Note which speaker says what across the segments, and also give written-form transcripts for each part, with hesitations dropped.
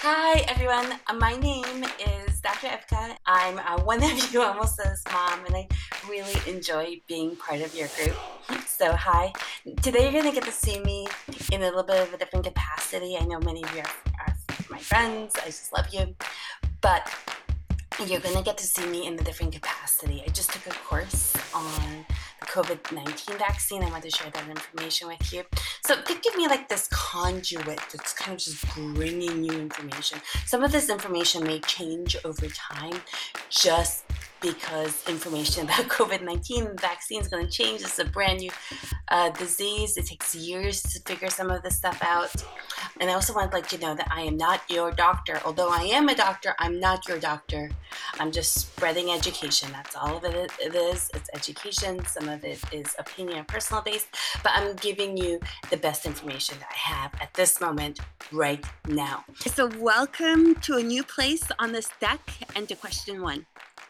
Speaker 1: Hi, everyone. My name is Dr. Evka. I'm one of you, almost as mom, and I really enjoy being part of your group. So, hi. Today, you're going to get to see me in a little bit of a different capacity. I know many of you are my friends. I just love you. But you're going to get to see me in a different capacity. I just took a course on the COVID-19 vaccine. I want to share that information with you. So think of me like this conduit that's kind of just bringing you information. Some of this information may change over time just because information about COVID-19 vaccine is going to change. It's a brand new disease. It takes years to figure some of this stuff out. And I also want to let you know that I am not your doctor. Although I am a doctor, I'm not your doctor. I'm just spreading education. That's all of it is. It's education. Some of it is opinion and personal based. But I'm giving you the best information that I have at this moment right now. So welcome to a new place on this deck and to question 1.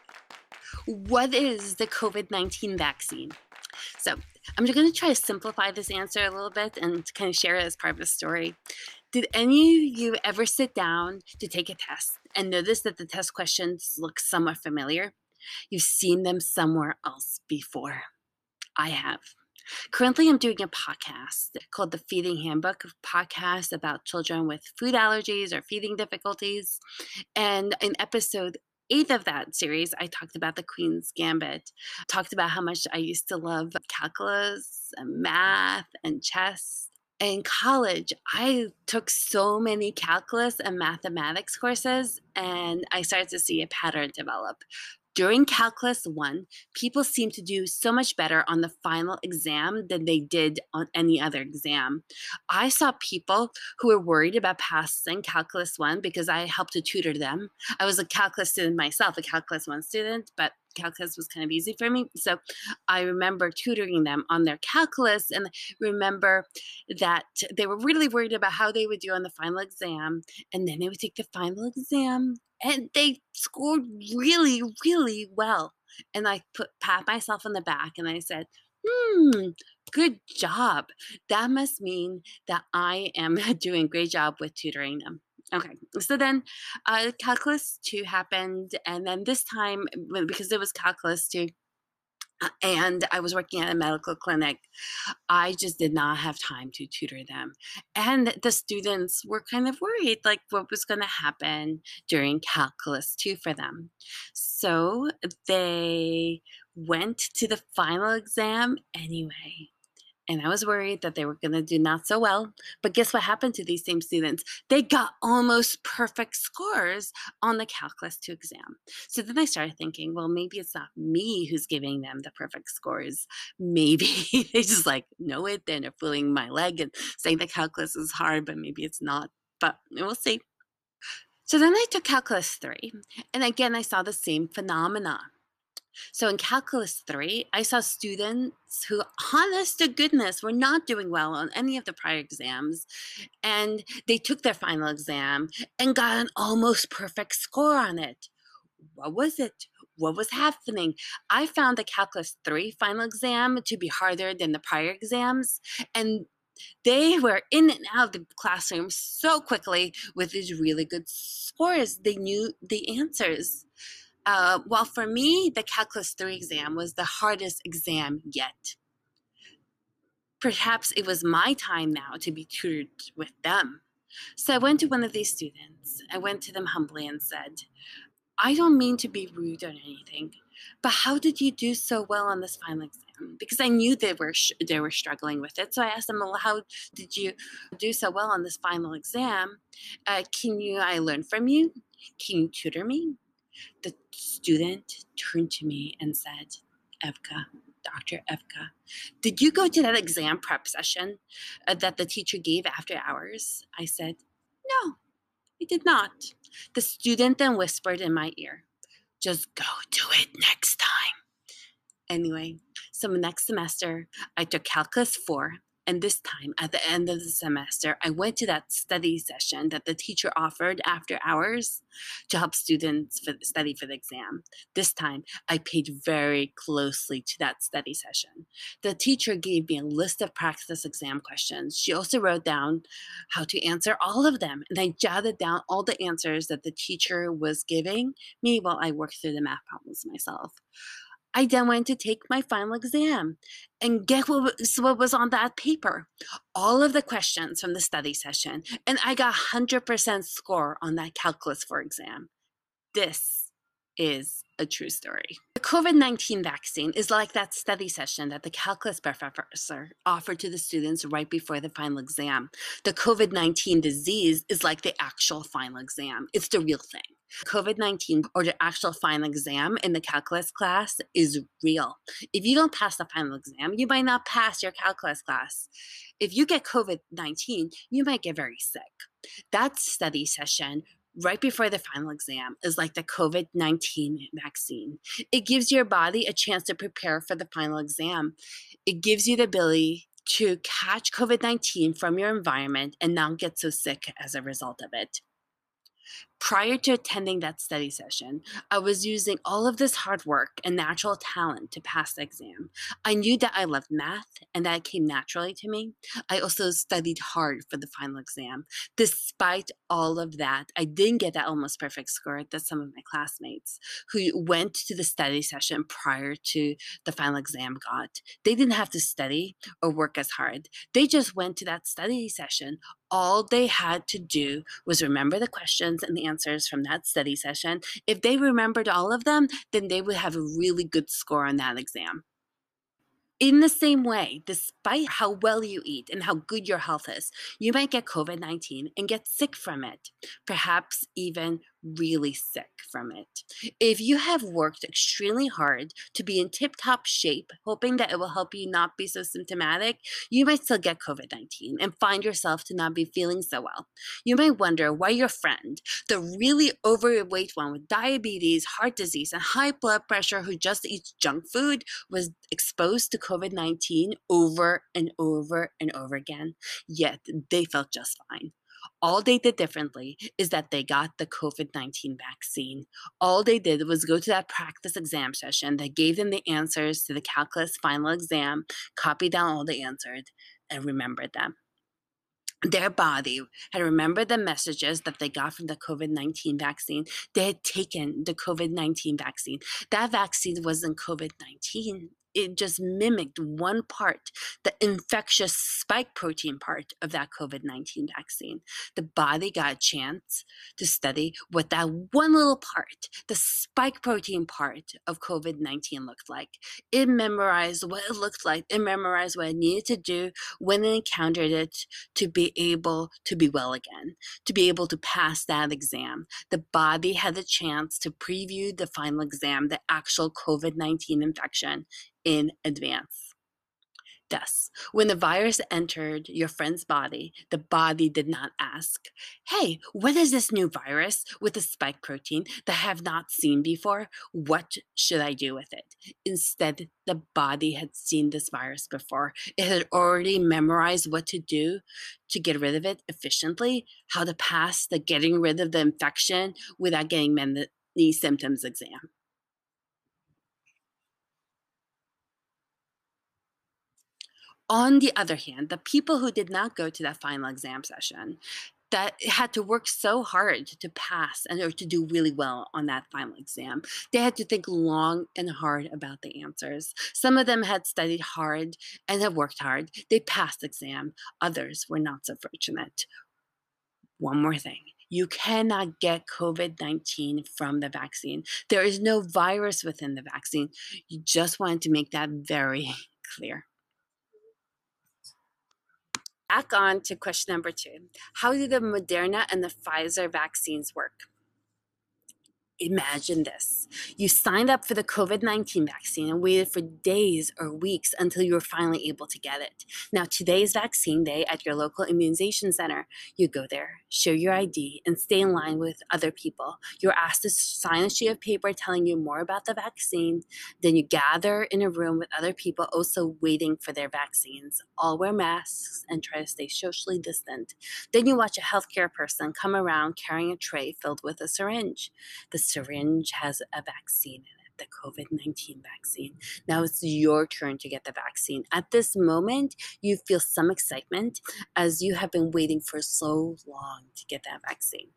Speaker 1: What is the COVID-19 vaccine? So I'm going to try to simplify this answer a little bit and kind of share it as part of the story. Did any of you ever sit down to take a test and notice that the test questions look somewhat familiar? You've seen them somewhere else before. I have. Currently, I'm doing a podcast called The Feeding Handbook, a podcast about children with food allergies or feeding difficulties. And in episode 8 of that series, I talked about the Queen's Gambit, talked about how much I used to love calculus and math and chess. In college, I took so many calculus and mathematics courses, and I started to see a pattern develop. During Calculus 1, people seemed to do so much better on the final exam than they did on any other exam. I saw people who were worried about passing Calculus 1 because I helped to tutor them. I was a calculus student myself, a Calculus 1 student, but calculus was kind of easy for me. So I remember tutoring them on their calculus and remember that they were really worried about how they would do on the final exam. And then they would take the final exam and they scored really, really well. And I pat myself on the back and I said, good job. That must mean that I am doing a great job with tutoring them. Okay, so then Calculus 2 happened, and then this time, because it was Calculus 2, and I was working at a medical clinic, I just did not have time to tutor them. And the students were kind of worried, like what was going to happen during Calculus 2 for them. So they went to the final exam anyway. And I was worried that they were going to do not so well. But guess what happened to these same students? They got almost perfect scores on the Calculus 2 exam. So then I started thinking, well, maybe it's not me who's giving them the perfect scores. Maybe they just know it and they're pulling my leg and saying that calculus is hard, but maybe it's not. But we'll see. So then I took Calculus 3. And again, I saw the same phenomenon. So in Calculus 3, I saw students who, honest to goodness, were not doing well on any of the prior exams. And they took their final exam and got an almost perfect score on it. What was it? What was happening? I found the Calculus 3 final exam to be harder than the prior exams. And they were in and out of the classroom so quickly with these really good scores. They knew the answers. Well, for me, the Calculus 3 exam was the hardest exam yet. Perhaps it was my time now to be tutored with them. So I went to one of these students. I went to them humbly and said, I don't mean to be rude or anything, but how did you do so well on this final exam? Because I knew they were struggling with it. So I asked them, well, how did you do so well on this final exam? Can I learn from you? Can you tutor me? The student turned to me and said, Evka, Dr. Evka, did you go to that exam prep session that the teacher gave after hours? I said, no, I did not. The student then whispered in my ear, just go do it next time. Anyway, so next semester, I took Calculus 4 And this time, at the end of the semester, I went to that study session that the teacher offered after hours to help students study for the exam. This time, I paid very closely to that study session. The teacher gave me a list of practice exam questions. She also wrote down how to answer all of them, and I jotted down all the answers that the teacher was giving me while I worked through the math problems myself. I then went to take my final exam and get what was on that paper. All of the questions from the study session, and I got 100% score on that calculus for exam. This is a true story. The COVID-19 vaccine is like that study session that the calculus professor offered to the students right before the final exam. The COVID-19 disease is like the actual final exam. It's the real thing. COVID-19 or the actual final exam in the calculus class is real. If you don't pass the final exam, you might not pass your calculus class. If you get COVID-19, you might get very sick. That study session right before the final exam is like the COVID-19 vaccine. It gives your body a chance to prepare for the final exam. It gives you the ability to catch COVID-19 from your environment and not get so sick as a result of it. Prior to attending that study session, I was using all of this hard work and natural talent to pass the exam. I knew that I loved math and that it came naturally to me. I also studied hard for the final exam. Despite all of that, I didn't get that almost perfect score that some of my classmates who went to the study session prior to the final exam got. They didn't have to study or work as hard. They just went to that study session. All they had to do was remember the questions and the answers from that study session. If they remembered all of them, then they would have a really good score on that exam. In the same way, despite how well you eat and how good your health is, you might get COVID-19 and get sick from it, perhaps even really sick from it. If you have worked extremely hard to be in tip-top shape, hoping that it will help you not be so symptomatic, you might still get COVID-19 and find yourself to not be feeling so well. You might wonder why your friend, the really overweight one with diabetes, heart disease, and high blood pressure who just eats junk food, was exposed to COVID-19 over and over and over again, yet they felt just fine. All they did differently is that they got the COVID-19 vaccine. All they did was go to that practice exam session that gave them the answers to the calculus final exam, copied down all the answers, and remembered them. Their body had remembered the messages that they got from the COVID-19 vaccine. They had taken the COVID-19 vaccine. That vaccine wasn't COVID-19. It just mimicked one part, the infectious spike protein part of that COVID-19 vaccine. The body got a chance to study what that one little part, the spike protein part of COVID-19 looked like. It memorized what it looked like. It memorized what it needed to do when it encountered it to be able to be well again, to be able to pass that exam. The body had the chance to preview the final exam, the actual COVID-19 infection, in advance. Thus, when the virus entered your friend's body, the body did not ask, hey, what is this new virus with a spike protein that I have not seen before? What should I do with it? Instead, the body had seen this virus before. It had already memorized what to do to get rid of it efficiently, how to pass the getting rid of the infection without getting many symptoms exam. On the other hand, the people who did not go to that final exam session, that had to work so hard to pass and or to do really well on that final exam. They had to think long and hard about the answers. Some of them had studied hard and had worked hard. They passed the exam. Others were not so fortunate. One more thing. You cannot get COVID-19 from the vaccine. There is no virus within the vaccine. You just wanted to make that very clear. Back on to question number 2. How do the Moderna and the Pfizer vaccines work? Imagine this. You signed up for the COVID-19 vaccine and waited for days or weeks until you were finally able to get it. Now, today is vaccine day at your local immunization center. You go there, show your ID, and stay in line with other people. You're asked to sign a sheet of paper telling you more about the vaccine. Then you gather in a room with other people also waiting for their vaccines. All wear masks and try to stay socially distant. Then you watch a healthcare person come around carrying a tray filled with a syringe. The syringe has a vaccine in it, the COVID-19 vaccine. Now it's your turn to get the vaccine. At this moment, you feel some excitement as you have been waiting for so long to get that vaccine.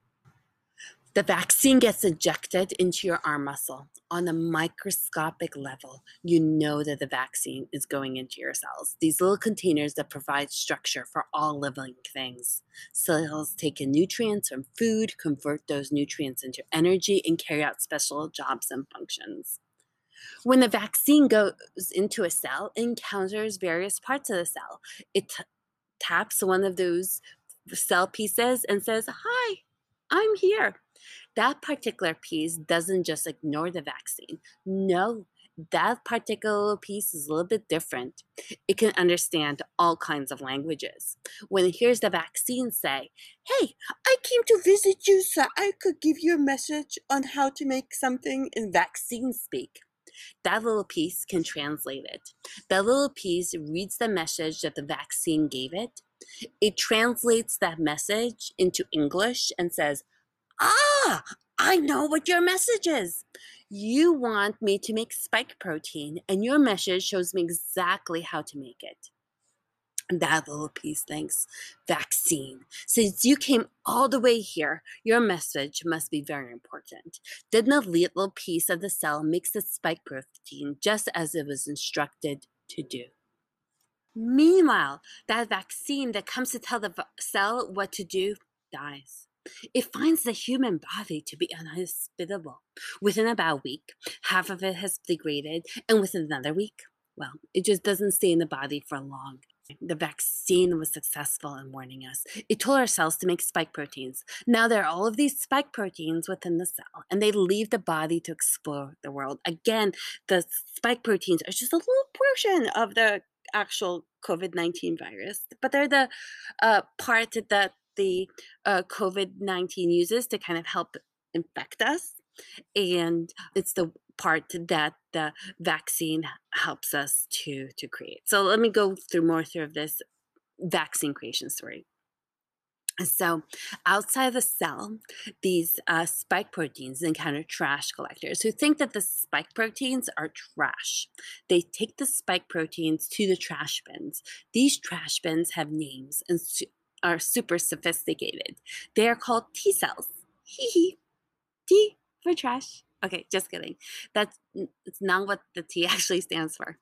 Speaker 1: The vaccine gets ejected into your arm muscle. On a microscopic level, you know that the vaccine is going into your cells. These little containers that provide structure for all living things. Cells take in nutrients from food, convert those nutrients into energy, and carry out special jobs and functions. When the vaccine goes into a cell, it encounters various parts of the cell. It taps one of those cell pieces and says, "Hi, I'm here." That particular piece doesn't just ignore the vaccine. No, that particular piece is a little bit different. It can understand all kinds of languages. When it hears the vaccine say, "Hey, I came to visit you so I could give you a message on how to make something in vaccine speak," that little piece can translate it. That little piece reads the message that the vaccine gave it. It translates that message into English and says, "Ah, I know what your message is. You want me to make spike protein, and your message shows me exactly how to make it." And that little piece thinks, "Vaccine. Since you came all the way here, your message must be very important." Then the little piece of the cell makes the spike protein just as it was instructed to do. Meanwhile, that vaccine that comes to tell the cell what to do dies. It finds the human body to be unhospitable. Within about a week, half of it has degraded, and within another week, well, it just doesn't stay in the body for long. The vaccine was successful in warning us. It told our cells to make spike proteins. Now there are all of these spike proteins within the cell, and they leave the body to explore the world. Again, the spike proteins are just a little portion of the actual COVID-19 virus, but they're the part that the COVID-19 uses to kind of help infect us. And it's the part that the vaccine helps us to create. So let me go through more through this vaccine creation story. So outside the cell, these spike proteins encounter trash collectors who think that the spike proteins are trash. They take the spike proteins to the trash bins. These trash bins have names and are super sophisticated. They are called T cells. Hee hee. T for trash. Okay, just kidding. It's not what the T actually stands for.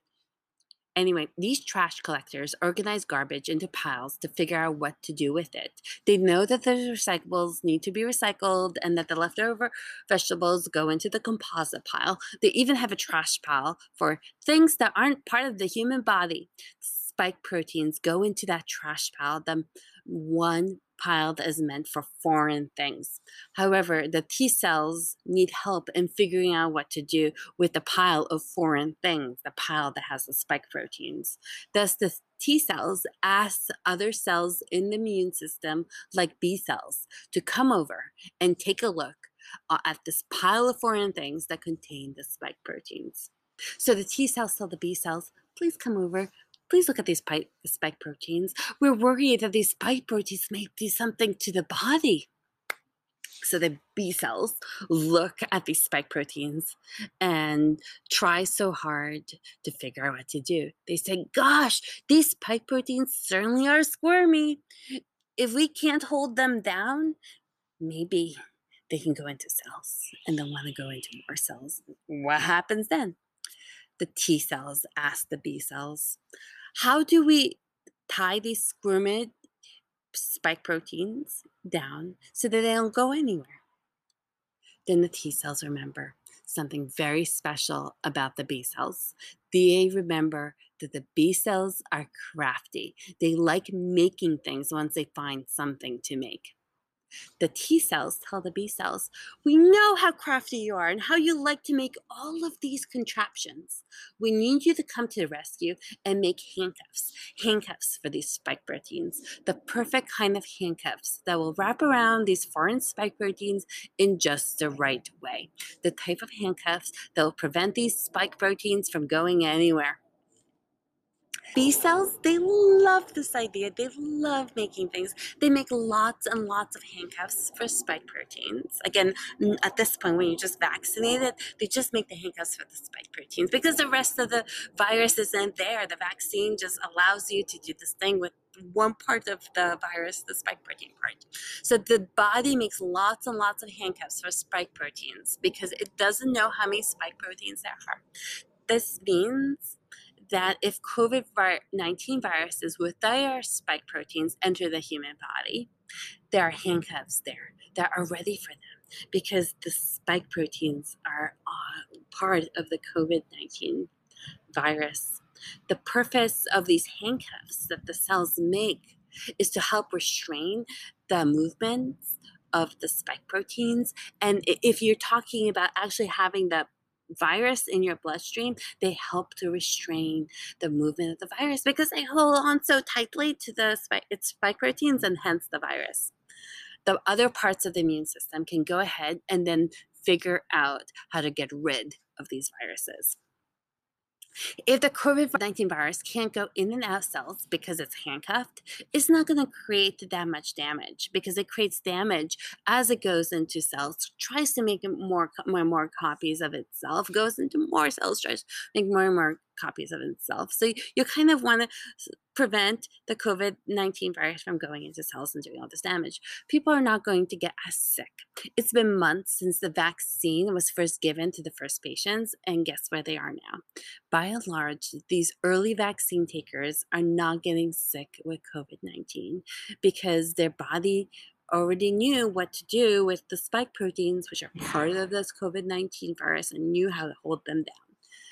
Speaker 1: Anyway, these trash collectors organize garbage into piles to figure out what to do with it. They know that the recyclables need to be recycled and that the leftover vegetables go into the composite pile. They even have a trash pile for things that aren't part of the human body. Spike proteins go into that trash pile, the one pile that is meant for foreign things. However, the T cells need help in figuring out what to do with the pile of foreign things, the pile that has the spike proteins. Thus, the T cells ask other cells in the immune system, like B cells, to come over and take a look at this pile of foreign things that contain the spike proteins. So the T cells tell the B cells, "Please come over. Please look at these spike proteins. We're worried that these spike proteins may do something to the body." So the B cells look at these spike proteins and try so hard to figure out what to do. They say, "Gosh, these spike proteins certainly are squirmy. If we can't hold them down, maybe they can go into cells and they'll want to go into more cells." What happens then? The T cells ask the B cells, "How do we tie these squirmid spike proteins down so that they don't go anywhere?" Then the T cells remember something very special about the B cells. They remember that the B cells are crafty. They like making things once they find something to make.
Speaker 2: The T cells tell the B cells, we know how crafty you are and how you like to make all of these contraptions. We need you to come to the rescue and make handcuffs for these spike proteins, the perfect kind of handcuffs that will wrap around these foreign spike proteins in just the right way. The type of handcuffs that will prevent these spike proteins from going anywhere. B cells, they love this idea. They love making things. They make lots and lots of handcuffs for spike proteins. Again, at this point, when you just vaccinated, they just make the handcuffs for the spike proteins because the rest of the virus isn't there. The vaccine just allows you to do this thing with one part of the virus, the spike protein part. So the body makes lots and lots of handcuffs for spike proteins because it doesn't know how many spike proteins there are. This means that if COVID-19 viruses with their spike proteins enter the human body, there are handcuffs there that are ready for them because the spike proteins are part of the COVID-19 virus. The purpose of these handcuffs that the cells make is to help restrain the movements of the spike proteins. And if you're talking about actually having the virus in your bloodstream, they help to restrain the movement of the virus because they hold on so tightly to its spike proteins and hence the virus. The other parts of the immune system can go ahead and then figure out how to get rid of these viruses. If the COVID-19 virus can't go in and out of cells because it's handcuffed, it's not going to create that much damage because it creates damage as it goes into cells, tries to make more copies of itself, goes into more cells, tries to make more and more copies of itself. So you kind of want to prevent the COVID-19 virus from going into cells and doing all this damage. People are not going to get as sick. It's been months since the vaccine was first given to the first patients, and guess where they are now? By and large, these early vaccine takers are not getting sick with COVID-19 because their body already knew what to do with the spike proteins, which are part of this COVID-19 virus, and knew how to hold them down.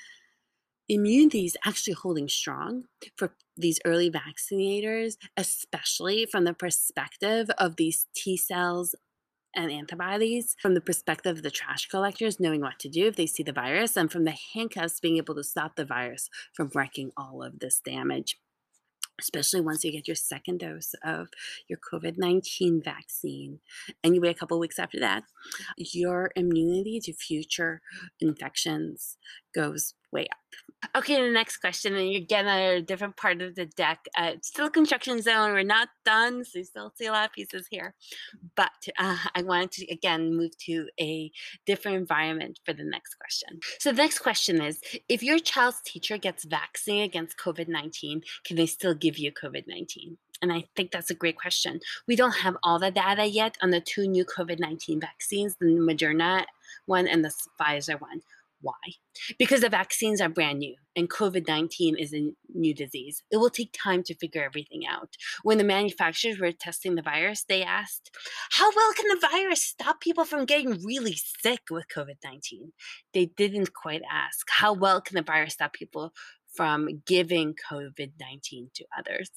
Speaker 2: Immunity is actually holding strong for these early vaccinators, especially from the perspective of these T cells and antibodies, from the perspective of the trash collectors knowing what to do if they see the virus, and from the handcuffs being able to stop the virus from wreaking all of this damage. Especially once you get your second dose of your COVID-19 vaccine and you wait a couple of weeks after that, your immunity to future infections goes way up. Okay, the next question, and you're getting at a different part of the deck. It's still construction zone. We're not done, so you still see a lot of pieces here. But I wanted to, again, move to a different environment for the next question. So the next question is, if your child's teacher gets vaccinated against COVID-19, can they still give you COVID-19? And I think that's a great question. We don't have all the data yet on the two new COVID-19 vaccines, the Moderna one and the Pfizer one. Why? Because the vaccines are brand new and COVID-19 is a new disease. It will take time to figure everything out. When the manufacturers were testing the virus, they asked, how well can the virus stop people from getting really sick with COVID-19? They didn't quite ask, how well can the virus stop people from giving COVID-19 to others?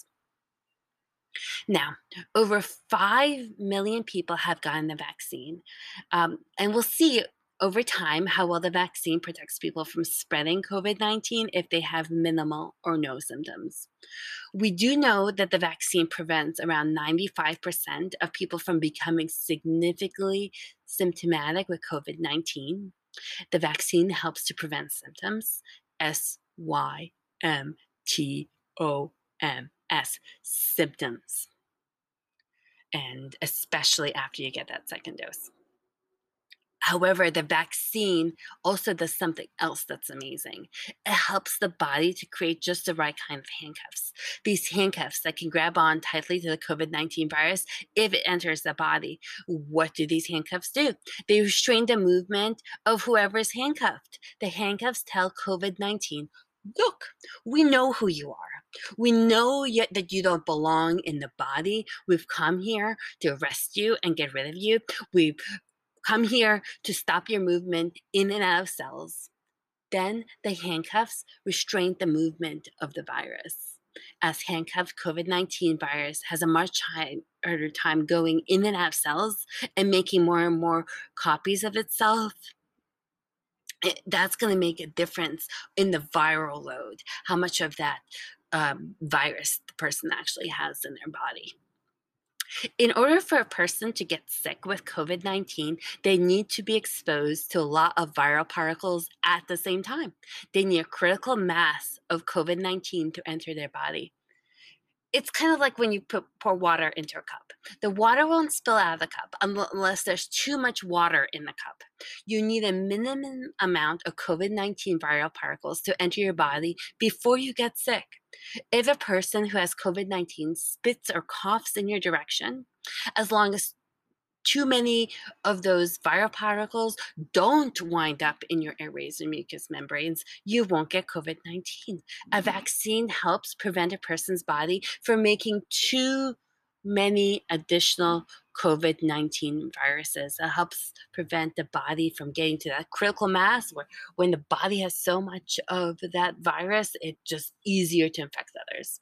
Speaker 2: Now, over 5 million people have gotten the vaccine, and we'll see over time how well the vaccine protects people from spreading COVID-19 if they have minimal or no symptoms. We do know that the vaccine prevents around 95% of people from becoming significantly symptomatic with COVID-19. The vaccine helps to prevent symptoms, SYMPTOMS, symptoms, and especially after you get that second dose. However, the vaccine also does something else that's amazing. It helps the body to create just the right kind of handcuffs. These handcuffs that can grab on tightly to the COVID-19 virus if it enters the body. What do these handcuffs do? They restrain the movement of whoever is handcuffed. The handcuffs tell COVID-19, look, we know who you are. We know yet that you don't belong in the body. We've come here to arrest you and get rid of you. We've come here to stop your movement in and out of cells. Then the handcuffs restrain the movement of the virus. As handcuffed, COVID-19 virus has a much harder time going in and out of cells and making more and more copies of itself, that's going to make a difference in the viral load, how much of that virus the person actually has in their body. In order for a person to get sick with COVID-19, they need to be exposed to a lot of viral particles at the same time. They need a critical mass of COVID-19 to enter their body. It's kind of like when you pour water into a cup. The water won't spill out of the cup unless there's too much water in the cup. You need a minimum amount of COVID-19 viral particles to enter your body before you get sick. If a person who has COVID-19 spits or coughs in your direction, as long as too many of those viral particles don't wind up in your airways and mucous membranes, you won't get COVID-19. A vaccine helps prevent a person's body from making too many additional COVID-19 viruses. It helps prevent the body from getting to that critical mass where when the body has so much of that virus, it's just easier to infect others.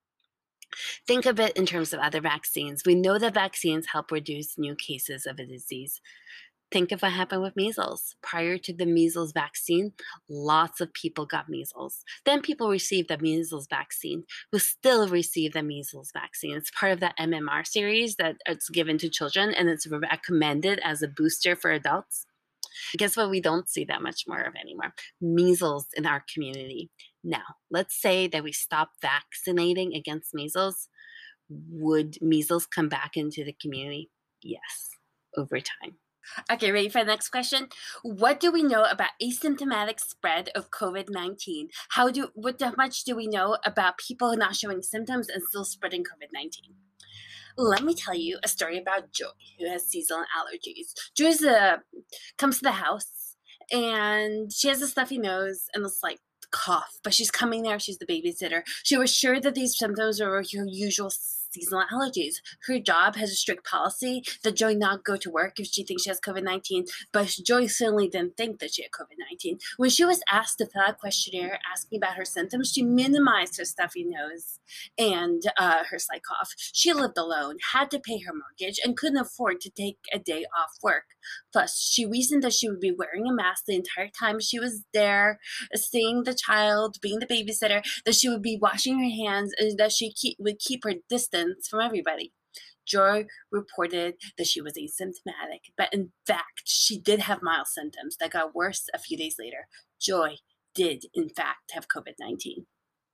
Speaker 2: Think of it in terms of other vaccines. We know that vaccines help reduce new cases of a disease. Think of what happened with measles. Prior to the measles vaccine, lots of people got measles. Then people received the measles vaccine, who still received the measles vaccine. It's part of that MMR series that it's given to children, and it's recommended as a booster for adults. Guess what we don't see that much more of anymore? Measles in our community. Now, let's say that we stop vaccinating against measles. Would measles come back into the community? Yes, over time. Okay, ready for the next question? What do we know about asymptomatic spread of COVID-19? How much do we know about people not showing symptoms and still spreading COVID-19? Let me tell you a story about Joy, who has seasonal allergies. Joy comes to the house, and she has a stuffy nose and this cough, but she's coming there. She's the babysitter. She was sure that these symptoms were her usual seasonal allergies. Her job has a strict policy that Joy not go to work if she thinks she has COVID-19, but Joy certainly didn't think that she had COVID-19. When she was asked to fill out a questionnaire asking about her symptoms, she minimized her stuffy nose and her slight cough. She lived alone, had to pay her mortgage, and couldn't afford to take a day off work. Plus, she reasoned that she would be wearing a mask the entire time she was there, seeing the child, being the babysitter, that she would be washing her hands, and that she would keep her distance from everybody. Joy reported that she was asymptomatic, but in fact, she did have mild symptoms that got worse a few days later. Joy did, in fact, have COVID-19.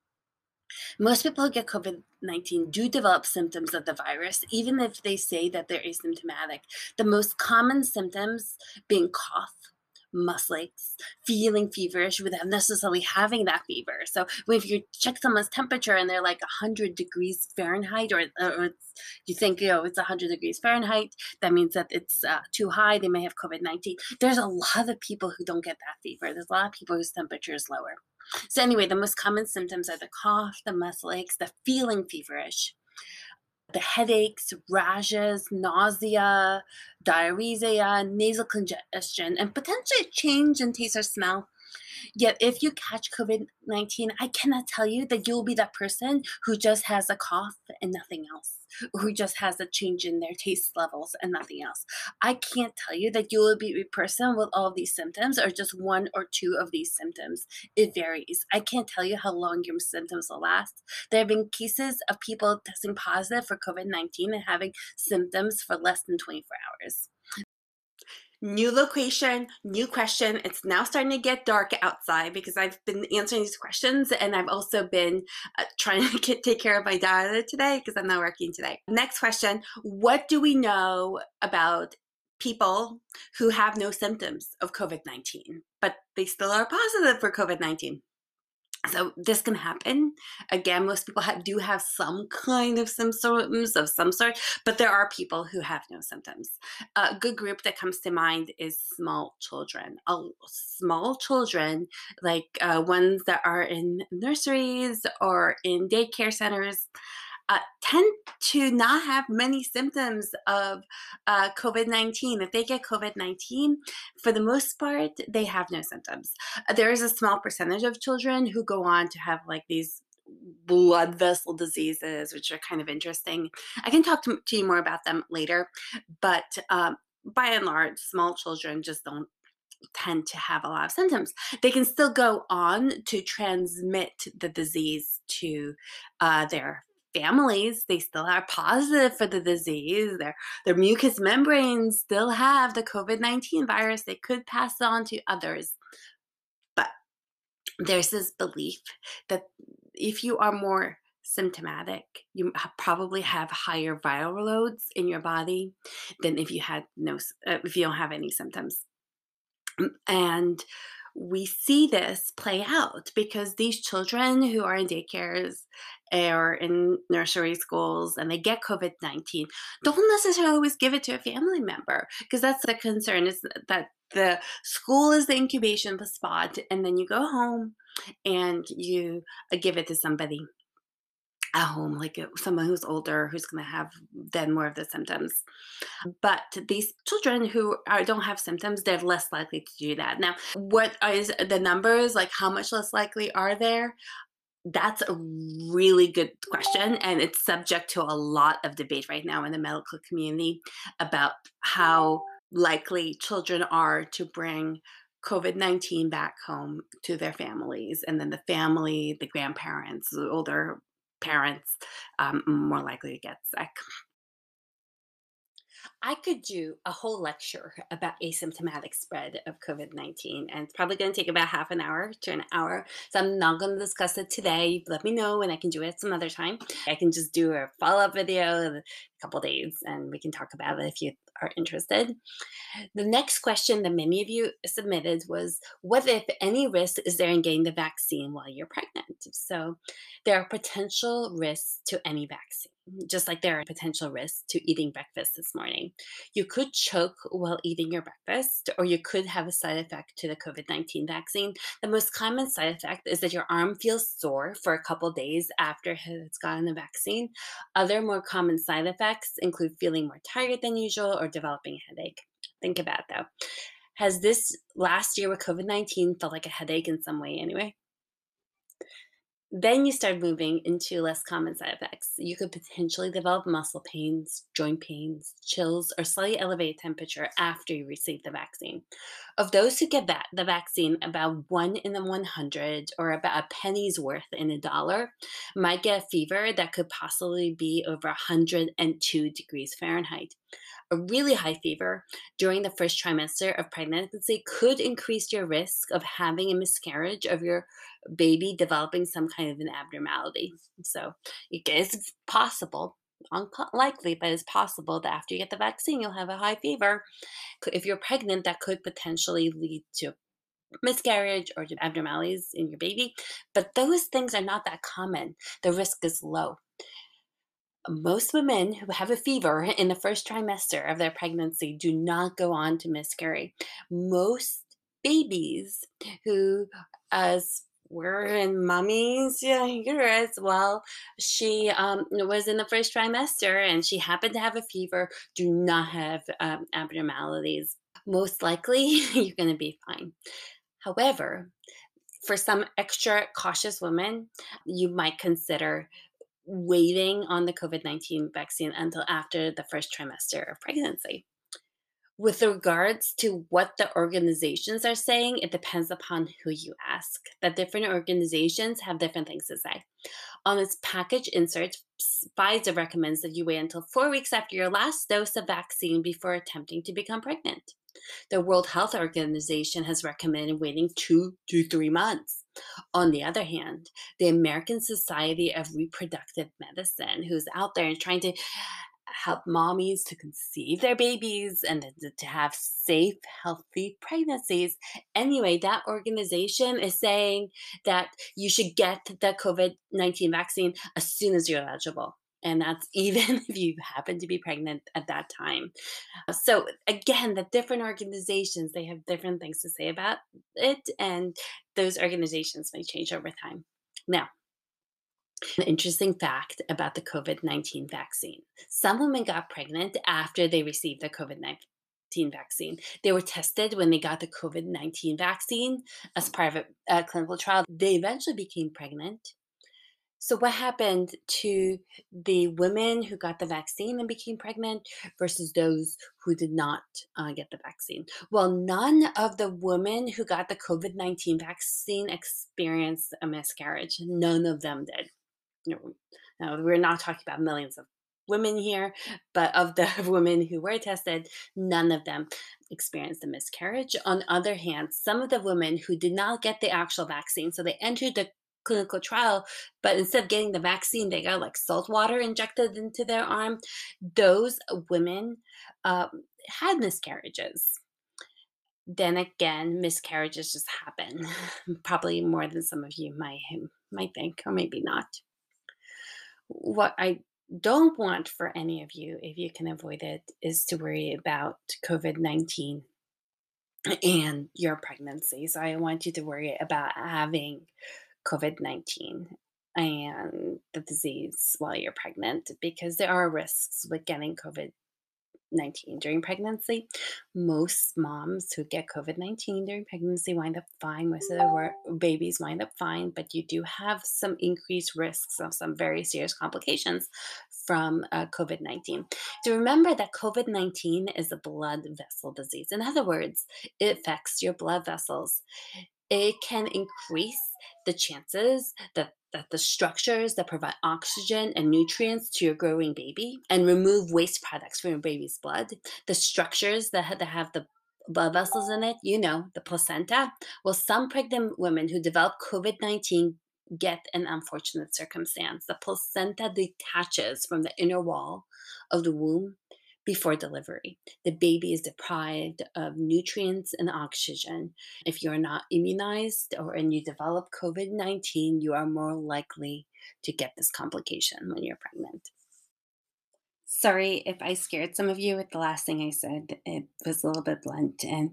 Speaker 2: Most people who get COVID-19 do develop symptoms of the virus, even if they say that they're asymptomatic. The most common symptoms being cough, muscle aches, feeling feverish without necessarily having that fever. So if you check someone's temperature and they're like 100 degrees Fahrenheit, or you think, it's 100 degrees Fahrenheit, that means that it's too high, they may have COVID-19. There's a lot of people who don't get that fever. There's a lot of people whose temperature is lower. So anyway, the most common symptoms are the cough, the muscle aches, the feeling feverish, the headaches, rashes, nausea, diarrhea, nasal congestion, and potentially a change in taste or smell. Yet if you catch COVID-19, I cannot tell you that you'll be that person who just has a cough and nothing else, or who just has a change in their taste levels and nothing else. I can't tell you that you will be a person with all of these symptoms or just one or two of these symptoms. It varies. I can't tell you how long your symptoms will last. There have been cases of people testing positive for COVID-19 and having symptoms for less than 24 hours. New location, new question. It's now starting to get dark outside because I've been answering these questions, and I've also been trying to take care of my daughter today because I'm not working today. Next question. What do we know about people who have no symptoms of COVID-19, but they still are positive for COVID-19? So this can happen. Again, most people do have some kind of symptoms of some sort, but there are people who have no symptoms. A good group that comes to mind is small children. Small children, like ones that are in nurseries or in daycare centers, tend to not have many symptoms of COVID-19. If they get COVID-19, for the most part, they have no symptoms. There is a small percentage of children who go on to have these blood vessel diseases, which are kind of interesting. I can talk to you more about them later, but by and large, small children just don't tend to have a lot of symptoms. They can still go on to transmit the disease to their families. They still are positive for the disease. Their mucous membranes still have the COVID-19 virus. They could pass it on to others. But there's this belief that if you are more symptomatic, you probably have higher viral loads in your body than if you had if you don't have any symptoms. And we see this play out because these children who are in daycares or in nursery schools and they get COVID 19 don't necessarily always give it to a family member, because that's the concern, is that the school is the incubation spot, and then you go home and you give it to somebody at home, like someone who's older, who's going to have then more of the symptoms. But these children who don't have symptoms, they're less likely to do that. Now, what is the numbers? Like, how much less likely are there? That's a really good question, and it's subject to a lot of debate right now in the medical community about how likely children are to bring COVID-19 back home to their families, and then the family, the grandparents, the older parents, more likely to get sick. I could do a whole lecture about asymptomatic spread of COVID 19, and it's probably going to take about half an hour to an hour. So I'm not going to discuss it today. Let me know, and I can do it some other time. I can just do a follow up video in a couple days, and we can talk about it if you are interested. The next question that many of you submitted was, what, if any, risk is there in getting the vaccine while you're pregnant? So there are potential risks to any vaccine, just like there are potential risks to eating breakfast this morning. You could choke while eating your breakfast, or you could have a side effect to the COVID-19 vaccine. The most common side effect is that your arm feels sore for a couple days after it's gotten the vaccine. Other more common side effects include feeling more tired than usual or developing a headache. Think about it, though. Has this last year with COVID-19 felt like a headache in some way anyway? Then you start moving into less common side effects. You could potentially develop muscle pains, joint pains, chills, or slightly elevated temperature after you receive the vaccine. Of those who get the vaccine, about 1 in the 100, or about a penny's worth in a dollar, might get a fever that could possibly be over 102 degrees Fahrenheit. A really high fever during the first trimester of pregnancy could increase your risk of having a miscarriage, of your baby developing some kind of an abnormality. So it is possible, unlikely, but it's possible that after you get the vaccine, you'll have a high fever. If you're pregnant, that could potentially lead to miscarriage or to abnormalities in your baby. But those things are not that common. The risk is low. Most women who have a fever in the first trimester of their pregnancy do not go on to miscarry. Most babies who, as were in mommy's uterus, well, she was in the first trimester and she happened to have a fever, do not have abnormalities. Most likely, you're going to be fine. However, for some extra cautious women, you might consider waiting on the COVID-19 vaccine until after the first trimester of pregnancy. With regards to what the organizations are saying, it depends upon who you ask. The different organizations have different things to say. On its package insert, Pfizer recommends that you wait until 4 weeks after your last dose of vaccine before attempting to become pregnant. The World Health Organization has recommended waiting 2 to 3 months. On the other hand, the American Society of Reproductive Medicine, who's out there and trying to help mommies to conceive their babies and to have safe, healthy pregnancies. Anyway, that organization is saying that you should get the COVID-19 vaccine as soon as you're eligible. And that's even if you happen to be pregnant at that time. So again, the different organizations, they have different things to say about it, and those organizations may change over time. Now, an interesting fact about the COVID-19 vaccine. Some women got pregnant after they received the COVID-19 vaccine. They were tested when they got the COVID-19 vaccine as part of a clinical trial. They eventually became pregnant. So, what happened to the women who got the vaccine and became pregnant versus those who did not get the vaccine? Well, none of the women who got the COVID-19 vaccine experienced a miscarriage. None of them did. You know, now, we're not talking about millions of women here, but of the women who were tested, none of them experienced a miscarriage. On the other hand, some of the women who did not get the actual vaccine, so they entered the clinical trial, but instead of getting the vaccine, they got like salt water injected into their arm. Those women had miscarriages. Then again, miscarriages just happen, probably more than some of you might think, or maybe not. What I don't want for any of you, if you can avoid it, is to worry about COVID-19 and your pregnancy. So I want you to worry about having COVID-19 and the disease while you're pregnant, because there are risks with getting COVID-19 during pregnancy. Most moms who get COVID-19 during pregnancy wind up fine. Most of their babies wind up fine, but you do have some increased risks of some very serious complications from COVID-19. To remember that COVID-19 is a blood vessel disease. In other words, it affects your blood vessels. It can increase the chances that the structures that provide oxygen and nutrients to your growing baby and remove waste products from your baby's blood, the structures that have the blood vessels in it, the placenta. Well, some pregnant women who develop COVID-19 get an unfortunate circumstance. The placenta detaches from the inner wall of the womb before delivery. The baby is deprived of nutrients and oxygen. If you're not immunized and you develop COVID-19, you are more likely to get this complication when you're pregnant. Sorry if I scared some of you with the last thing I said. It was a little bit blunt, and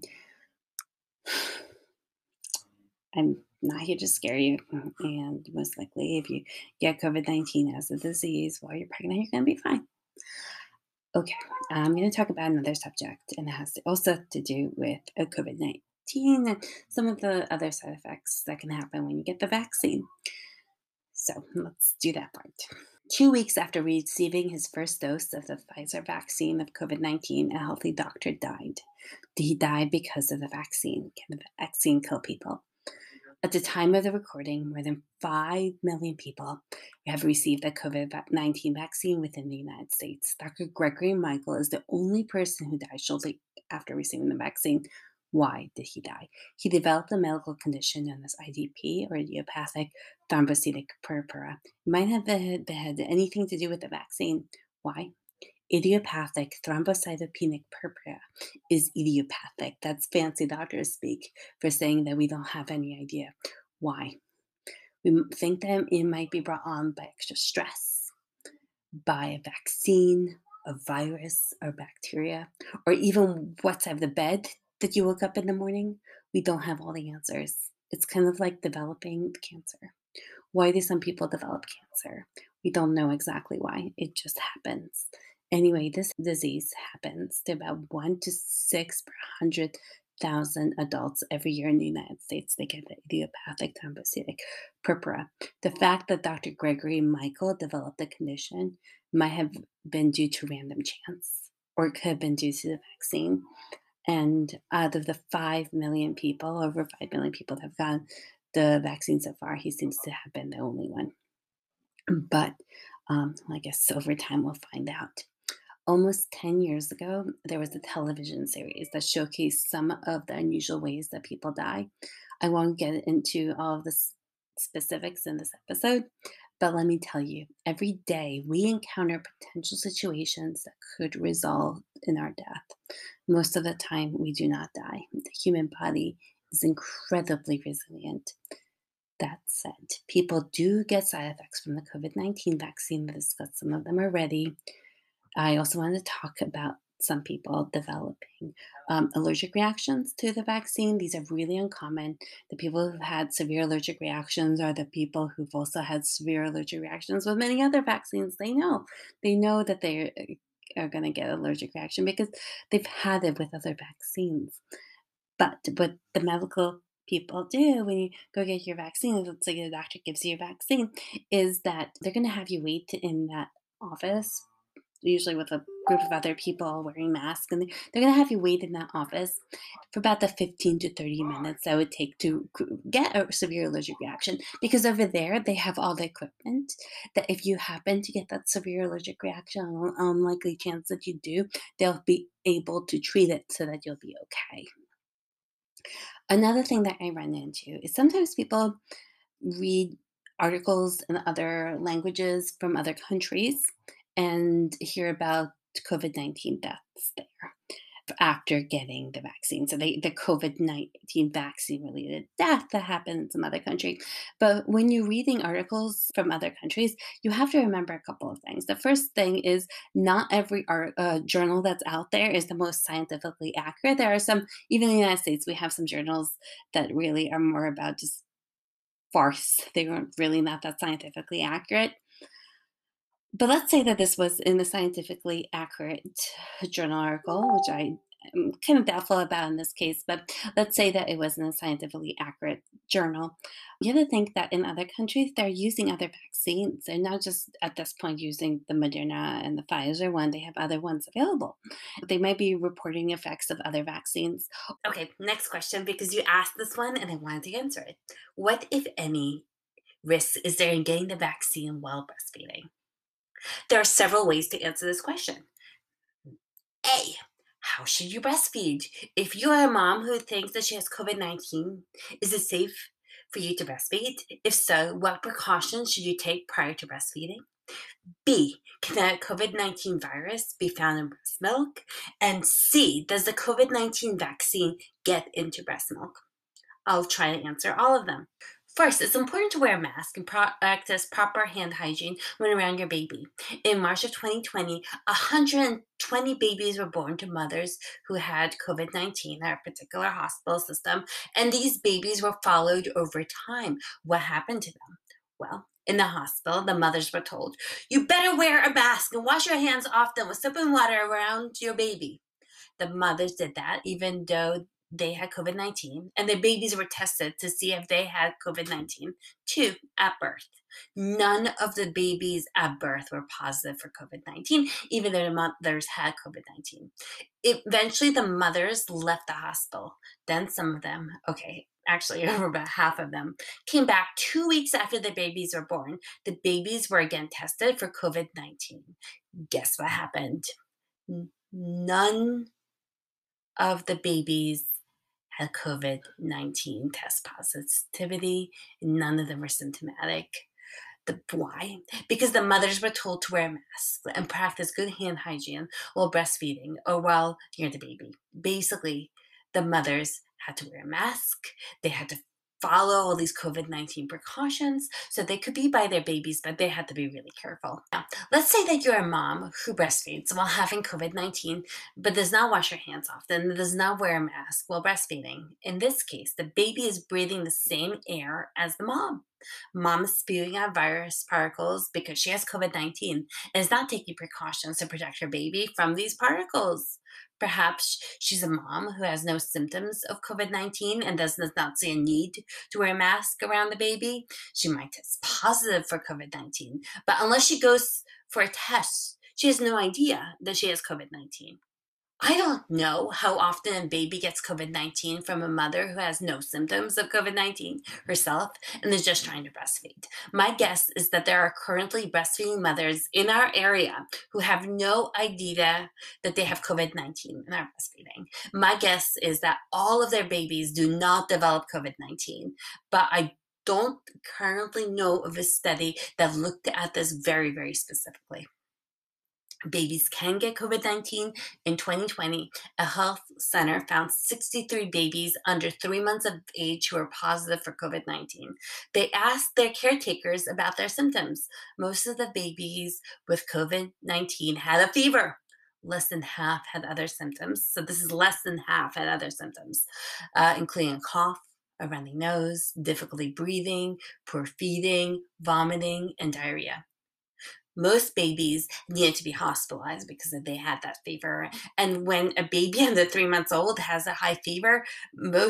Speaker 2: I'm not here to scare you. And most likely, if you get COVID-19 as a disease while you're pregnant, you're going to be fine. Okay, I'm going to talk about another subject, and it has also to do with COVID-19 and some of the other side effects that can happen when you get the vaccine. So let's do that part. 2 weeks after receiving his first dose of the Pfizer vaccine of COVID-19, a healthy doctor died. He died because of the vaccine. Can the vaccine kill people? At the time of the recording, more than 5 million people have received the COVID-19 vaccine within the United States. Dr. Gregory Michael is the only person who died shortly after receiving the vaccine. Why did he die? He developed a medical condition known as IDP, or idiopathic thrombocytic purpura. It might have had anything to do with the vaccine. Why? Idiopathic thrombocytopenic purpura is idiopathic. That's fancy doctor speak for saying that we don't have any idea why. We think that it might be brought on by extra stress, by a vaccine, a virus, or bacteria, or even what's of the bed that you woke up in the morning. We don't have all the answers. It's kind of like developing cancer. Why do some people develop cancer? We don't know exactly why. It just happens. Anyway, this disease happens to about 1 to 6 per 100,000 adults every year in the United States. They get the idiopathic thrombocytic purpura. The fact that Dr. Gregory Michael developed the condition might have been due to random chance, or it could have been due to the vaccine. And out of the 5 million people, over 5 million people that have gotten the vaccine so far, he seems to have been the only one. But I guess over time we'll find out. Almost 10 years ago, there was a television series that showcased some of the unusual ways that people die. I won't get into all of the specifics in this episode, but let me tell you, every day we encounter potential situations that could result in our death. Most of the time, we do not die. The human body is incredibly resilient. That said, people do get side effects from the COVID-19 vaccine. We discussed some of them already. I also want to talk about some people developing allergic reactions to the vaccine. These are really uncommon. The people who've had severe allergic reactions are the people who've also had severe allergic reactions with many other vaccines. They know that they are going to get allergic reaction because they've had it with other vaccines. But with the medical people do when you go get your vaccine, let's say the doctor gives you a vaccine, is that they're going to have you wait in that office, usually with a group of other people wearing masks, and they're going to have you wait in that office for about the 15 to 30 minutes that would take to get a severe allergic reaction, because over there they have all the equipment that if you happen to get that severe allergic reaction, unlikely chance that you do, they'll be able to treat it so that you'll be okay. Another thing that I run into is sometimes people read articles in other languages from other countries and hear about COVID-19 deaths there after getting the vaccine. So the COVID-19 vaccine related death that happened in some other country. But when you're reading articles from other countries, you have to remember a couple of things. The first thing is not every journal that's out there is the most scientifically accurate. There are some, even in the United States, we have some journals that really are more about just farce. They weren't really not that scientifically accurate. But let's say that this was in a scientifically accurate journal article, which I am kind of doubtful about in this case, but let's say that it was in a scientifically accurate journal. You have to think that in other countries, they're using other vaccines. They're not just at this point using the Moderna and the Pfizer one, they have other ones available. They might be reporting effects of other vaccines. Okay, next question, because you asked this one and I wanted to answer it. What, if any, risk is there in getting the vaccine while breastfeeding? There are several ways to answer this question. A, how should you breastfeed? If you are a mom who thinks that she has COVID-19, is it safe for you to breastfeed? If so, what precautions should you take prior to breastfeeding? B, can the COVID-19 virus be found in breast milk? And C, does the COVID-19 vaccine get into breast milk? I'll try to answer all of them. First, it's important to wear a mask and practice proper hand hygiene when around your baby. In March of 2020, 120 babies were born to mothers who had COVID-19 at a particular hospital system, and these babies were followed over time. What happened to them? Well, in the hospital, the mothers were told, you better wear a mask and wash your hands often with soap and water around your baby. The mothers did that, even though they had COVID-19, and the babies were tested to see if they had COVID-19 too at birth. None of the babies at birth were positive for COVID-19, even though the mothers had COVID-19. Eventually, the mothers left the hospital. Then some of them, actually over about half of them, came back 2 weeks after the babies were born. The babies were again tested for COVID-19. Guess what happened? None of the babies had COVID-19 test positivity. None of them were symptomatic. Why? Because the mothers were told to wear masks and practice good hand hygiene while breastfeeding or while near the baby. Basically, the mothers had to wear a mask. They had to follow all these COVID-19 precautions so they could be by their babies, but they had to be really careful. Now, let's say that you're a mom who breastfeeds while having COVID-19, but does not wash her hands often, does not wear a mask while breastfeeding. In this case, the baby is breathing the same air as the mom. Mom is spewing out virus particles because she has COVID-19 and is not taking precautions to protect her baby from these particles. Perhaps she's a mom who has no symptoms of COVID-19 and does not see a need to wear a mask around the baby. She might test positive for COVID-19, but unless she goes for a test, she has no idea that she has COVID-19. I don't know how often a baby gets COVID-19 from a mother who has no symptoms of COVID-19 herself and is just trying to breastfeed. My guess is that there are currently breastfeeding mothers in our area who have no idea that they have COVID-19 and are breastfeeding. My guess is that all of their babies do not develop COVID-19, but I don't currently know of a study that looked at this very, very specifically. Babies can get COVID-19. In 2020, a health center found 63 babies under 3 months of age who were positive for COVID-19. They asked their caretakers about their symptoms. Most of the babies with COVID-19 had a fever. Less than half had other symptoms. So this is less than half had other symptoms, including a cough, a runny nose, difficulty breathing, poor feeding, vomiting, and diarrhea. Most babies needed to be hospitalized because they had that fever. And when a baby under 3 months old has a high fever, most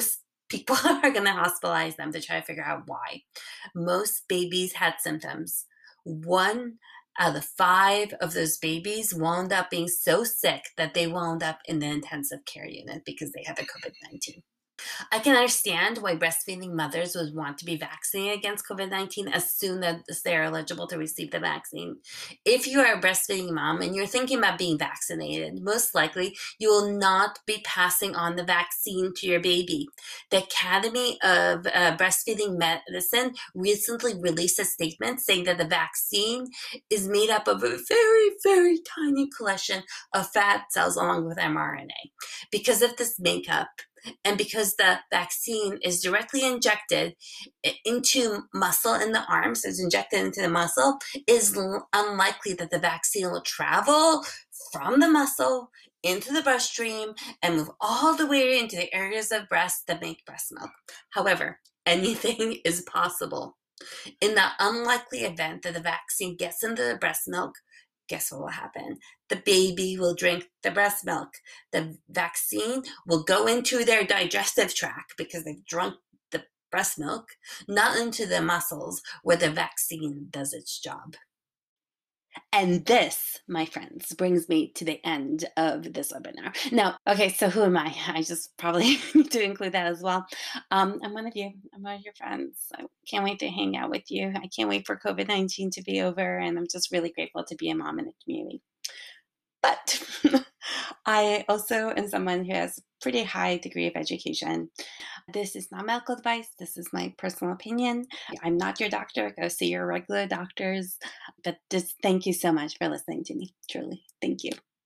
Speaker 1: People are going to hospitalize them to try to figure out why. Most babies had symptoms. One out of five of those babies wound up being so sick that they wound up in the intensive care unit because they had the COVID-19. I can understand why breastfeeding mothers would want to be vaccinated against COVID 19 as soon as they're eligible to receive the vaccine. If you are a breastfeeding mom and you're thinking about being vaccinated, most likely you will not be passing on the vaccine to your baby. The Academy of Breastfeeding Medicine recently released a statement saying that the vaccine is made up of a very, very tiny collection of fat cells along with mRNA. Because of this makeup, and because the vaccine is directly injected into muscle in the arm, so it's injected into the muscle, is unlikely that the vaccine will travel from the muscle into the bloodstream and move all the way into the areas of breast that make breast milk. However, anything is possible. In the unlikely event that the vaccine gets into the breast milk, guess what will happen? The baby will drink the breast milk. The vaccine will go into their digestive tract because they've drunk the breast milk, not into the muscles where the vaccine does its job.
Speaker 2: And this, my friends, brings me to the end of this webinar. Now, okay, so who am I? I just probably need to include that as well. I'm one of you. I'm one of your friends. I can't wait to hang out with you. I can't wait for COVID-19 to be over, and I'm just really grateful to be a mom in the community. But I also am someone who has a pretty high degree of education. This is not medical advice. This is my personal opinion. I'm not your doctor. Go see your regular doctors. But just thank you so much for listening to me. Truly. Thank you.